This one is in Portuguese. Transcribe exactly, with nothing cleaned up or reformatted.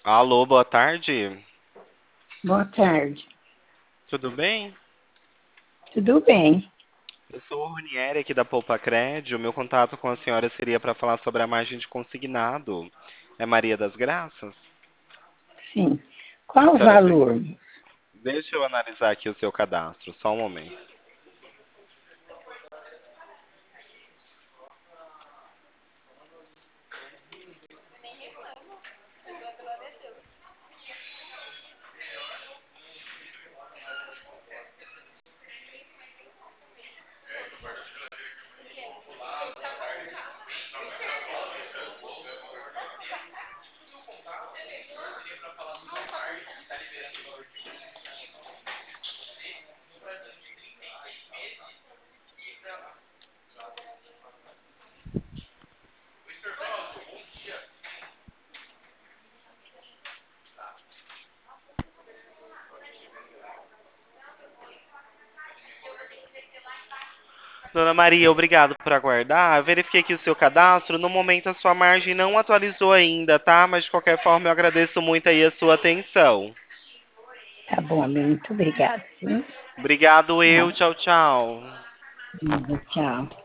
Alô, boa tarde. Boa tarde. Tudo bem? Tudo bem? Eu sou o Ronieri aqui da Poupa Cred. O meu contato com a senhora seria para falar sobre a margem de consignado. É Maria das Graças? Sim. A Qual o senhora tem... valor? Deixa eu analisar aqui o seu cadastro, só um momento. Dona Maria, obrigado por aguardar. Eu verifiquei aqui o seu cadastro. No momento, a sua margem não atualizou ainda, tá? Mas de qualquer forma, eu agradeço muito aí a sua atenção. Tá bom, muito obrigada, viu? Obrigado, eu. Tchau. Tchau, tchau. Nada, tchau.